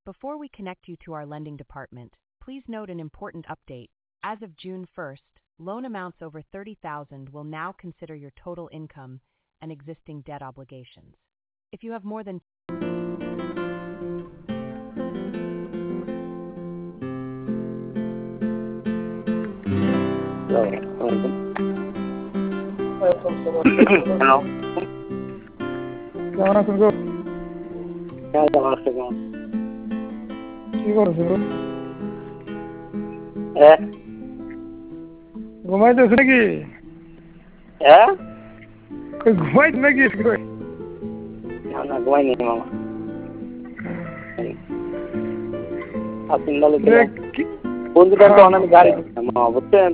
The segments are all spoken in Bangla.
Before we connect you to our lending department, please note an important update. As of June 1st, loan amounts over $30,000 will now consider your total income and existing debt obligations. If you have more than Hello. কেমন আছেন গো? হ্যাঁ, ভালো আছে কেমন? কি করছো গো? হ্যাঁ? ঘুমাইতেছো নাকি? হ্যাঁ? ঘুমাইতে নাকি? না, ঘুমাইনি মামা। আপনি ভালো ছিলেন? বন্ধুটা তো অনেক গাড়ি দিচ্ছিলাম মামা, বুঝছেন?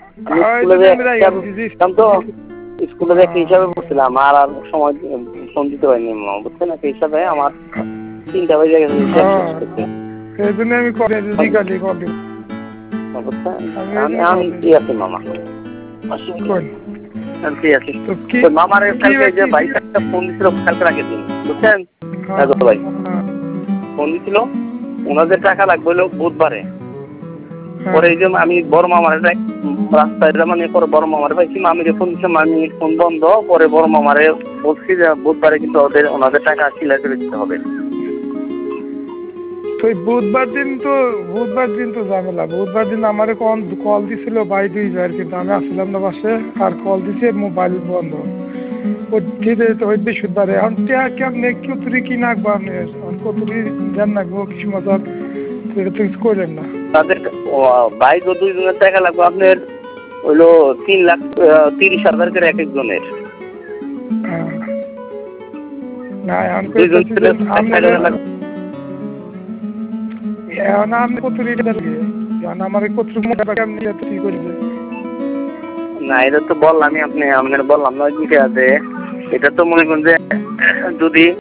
স্কুলে একটা হিসাবে পড়ছিলাম আর সময় ফোন দিতে পারিনি মামা, বুঝছেন? একটা হিসাবে আমার 3টা বাজে গেছে হিসাব শেষ করতে। সেই জন্য আমি করে বিকালে করে বুঝছেন? আমি ফ্রি আছি মামা। ফ্রি আছি। মামার কালকে যে ভাই একটা ফোন দিছিল কালকে রাখে দিন, বুঝছেন? ভাই ফোন দিছিল, ওনাদের টাকা লাগবে হলো বুধবারে। পরে এই যে আমি বড় মামার রাস্তায় মানে পরে বড় মামারে পাইছি, মামিরে ফোন দিচ্ছি, মামির ফোন বন্ধ। পরে বড় মামারে বলছি যে বুধবারে কিন্তু ওনাদের টাকা ক্লিয়ার করে দিতে হবে। বুধবার দিন তো ঝামেলা। বুধবার দিন আমার কল দিছিল ভাই 2 বার, কিন্তু আমি আসলাম না বাসে, আর কল দিছে মোবাইল বন্ধ। বৃহস্পতিবার এখন কেমনে কতুরি কি নাকবো আপনি, কতুরি ধ্যান নাকবো কিছু মতো সেটা তো কিছু করলেন না। তাদের ভাই 2 জনের টাকা লাগবে আপনার হইলো 3,30,000 করে এক একজনের। না এখন আমি কতুরি আমার কতুরি কি করবে না, এটা তো বললামই আপনার বললাম না, এটা তো মনে করেন যে যদি